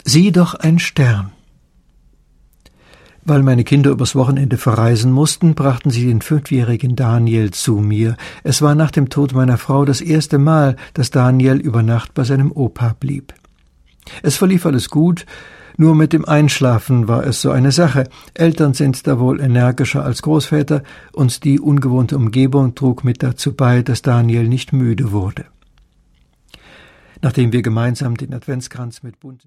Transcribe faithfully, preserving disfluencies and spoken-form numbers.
Sieh doch ein Stern. Weil meine Kinder übers Wochenende verreisen mussten, brachten sie den fünfjährigen Daniel zu mir. Es war nach dem Tod meiner Frau das erste Mal, dass Daniel über Nacht bei seinem Opa blieb. Es verlief alles gut, nur mit dem Einschlafen war es so eine Sache. Eltern sind da wohl energischer als Großväter, und die ungewohnte Umgebung trug mit dazu bei, dass Daniel nicht müde wurde. Nachdem wir gemeinsam den Adventskranz mit bunten